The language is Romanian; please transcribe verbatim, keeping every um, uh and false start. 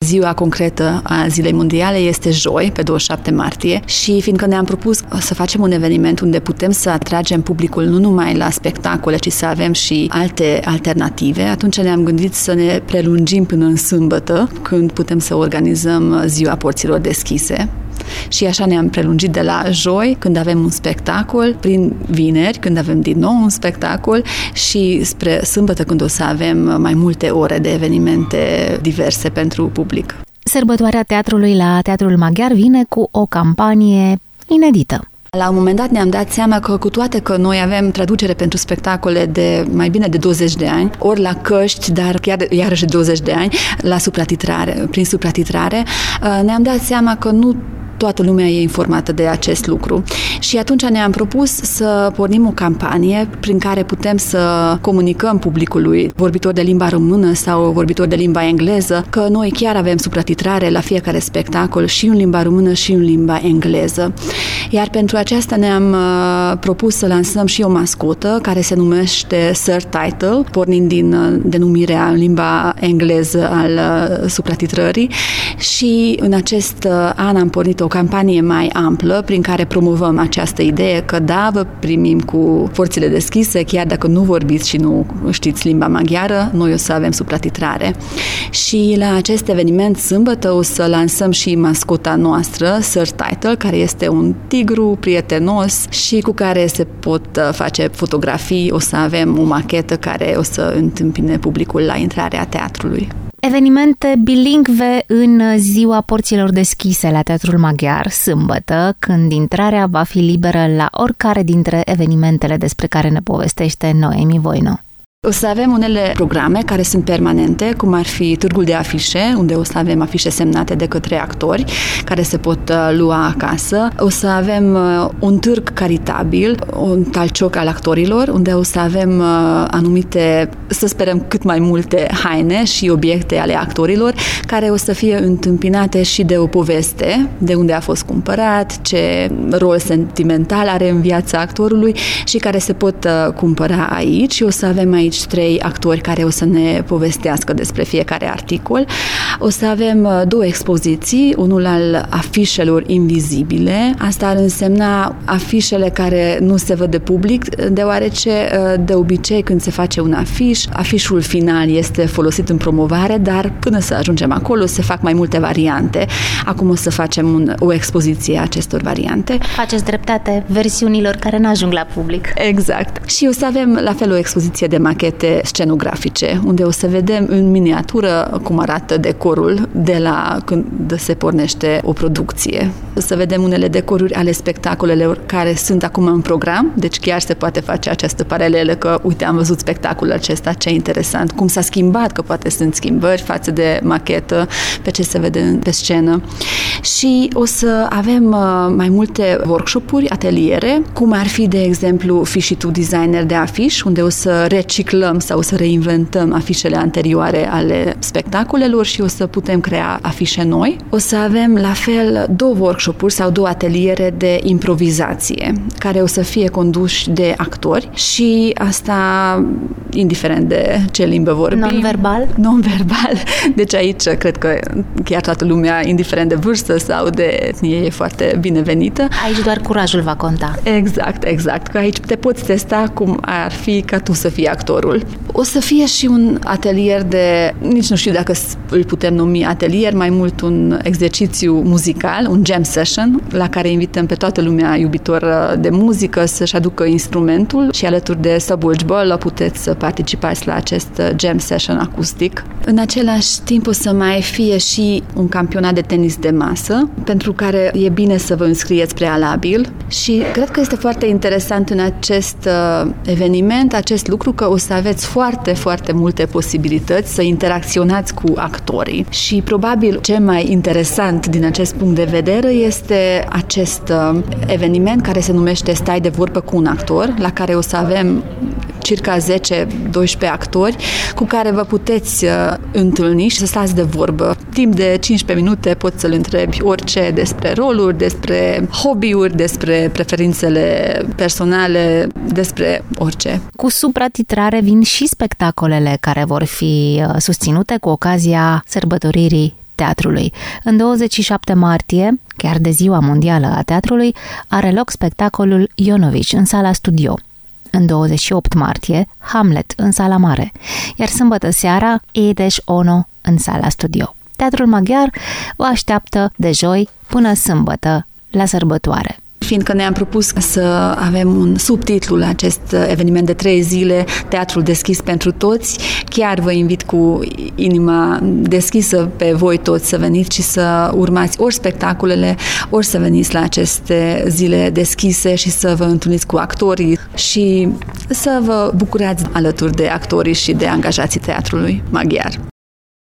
ziua concretă a Zilei Mondiale este joi, pe douăzeci și șapte martie, și fiindcă ne-am propus să facem un eveniment unde putem să atragem publicul nu numai la spectacole, ci să avem și alte alternative, atunci ne-am gândit să ne prelungim până în sâmbătă, când putem să organizăm Ziua Porților Deschise. Și așa ne-am prelungit de la joi, când avem un spectacol, prin vineri, când avem din nou un spectacol, și spre sâmbătă, când o să avem mai multe ore de evenimente diverse pentru public. Sărbătoarea teatrului la Teatrul Maghiar vine cu o campanie inedită. La un moment dat ne-am dat seama că, cu toate că noi avem traducere pentru spectacole de mai bine de douăzeci de ani, ori la căști, dar chiar iarăși douăzeci de ani, la supratitrare, prin supratitrare, ne-am dat seama că nu toată lumea e informată de acest lucru. Și atunci ne-am propus să pornim o campanie prin care putem să comunicăm publicului, vorbitor de limba română sau vorbitor de limba engleză, că noi chiar avem supratitrare la fiecare spectacol și în limba română și în limba engleză. Iar pentru aceasta ne-am propus să lansăm și o mascotă care se numește Sir Title, pornind din denumirea în limba engleză al supratitrării, și în acest an am pornit o campanie mai amplă prin care promovăm această idee că da, vă primim cu porțile deschise, chiar dacă nu vorbiți și nu știți limba maghiară, noi o să avem supratitrare. Și la acest eveniment sâmbătă o să lansăm și mascota noastră, Sir Title, care este un tigru prietenos și cu care se pot face fotografii. O să avem o machetă care o să întâmpine publicul la intrarea teatrului. Evenimente bilingve în Ziua Porților Deschise la Teatrul Maghiar, sâmbătă, când intrarea va fi liberă la oricare dintre evenimentele despre care ne povestește Noemi Voino. O să avem unele programe care sunt permanente, cum ar fi târgul de afișe, unde o să avem afișe semnate de către actori, care se pot lua acasă. O să avem un târg caritabil, un talcioc al actorilor, unde o să avem anumite, să sperăm, cât mai multe haine și obiecte ale actorilor, care o să fie întâmpinate și de o poveste, de unde a fost cumpărat, ce rol sentimental are în viața actorului și care se pot cumpăra aici. Și o să avem aici trei actori care o să ne povestească despre fiecare articol. O să avem două expoziții, unul al afișelor invizibile. Asta ar însemna afișele care nu se văd de public, deoarece de obicei când se face un afiș, afișul final este folosit în promovare, dar până să ajungem acolo se fac mai multe variante. Acum o să facem un, o expoziție a acestor variante. Faceți dreptate versiunilor care nu ajung la public. Exact. Și o să avem la fel o expoziție de machete scenografice, unde o să vedem în miniatură cum arată decorul de la când se pornește o producție. O să vedem unele decoruri ale spectacolelor care sunt acum în program, deci chiar se poate face această paralelă că, uite, am văzut spectacolul acesta, ce interesant, cum s-a schimbat, că poate sunt schimbări față de machetă, pe ce se vede pe scenă. Și o să avem mai multe workshop-uri, ateliere, cum ar fi, de exemplu, Fishi to Designer de afiș, unde o să reciclăm sau să reinventăm afișele anterioare ale spectacolelor și o să putem crea afișe noi. O să avem la fel două workshop-uri sau două ateliere de improvizație, care o să fie conduși de actori și asta indiferent de ce limbă vorbim. Non-verbal? Non-verbal. Deci aici cred că chiar toată lumea, indiferent de vârstă sau de etnie, e foarte binevenită. Aici doar curajul va conta. Exact, exact. Că aici te poți testa cum ar fi ca tu să fii actorul. O să fie și un atelier de, nici nu știu dacă îl putem numi atelier, mai mult un exercițiu muzical, un jam session, la care invităm pe toată lumea iubitor de muzică să-și aducă instrumentul și alături de Subwolge Ball puteți să participați la acest jam session acustic. În același timp o să mai fie și un campionat de tenis de masă, pentru care e bine să vă înscrieți prealabil și cred că este foarte interesant în acest eveniment, acest lucru, că o să aveți foarte, foarte multe posibilități să interacționați cu actorii. Și probabil cel mai interesant din acest punct de vedere este acest eveniment care se numește Stai de vorbă cu un actor, la care o să avem circa zece doisprezece actori cu care vă puteți uh, întâlni și să stați de vorbă. Timp de cincisprezece minute poți să-l întrebi orice despre roluri, despre hobby-uri, despre preferințele personale, despre orice. Cu supratitrare vin și spectacolele care vor fi susținute cu ocazia sărbătoririi teatrului. În douăzeci și șapte martie, chiar de Ziua Mondială a Teatrului, are loc spectacolul Ionovici în Sala Studio. În douăzeci și opt martie, Hamlet în Sala Mare, iar sâmbătă seara, Édes Ono în Sala Studio. Teatrul Maghiar vă așteaptă de joi până sâmbătă la sărbătoare. Fiindcă ne-am propus să avem un subtitlu la acest eveniment de trei zile, Teatrul deschis pentru toți, chiar vă invit cu inima deschisă pe voi toți să veniți și să urmați ori spectacolele, ori să veniți la aceste zile deschise și să vă întâlniți cu actorii și să vă bucurați alături de actorii și de angajații Teatrului Maghiar.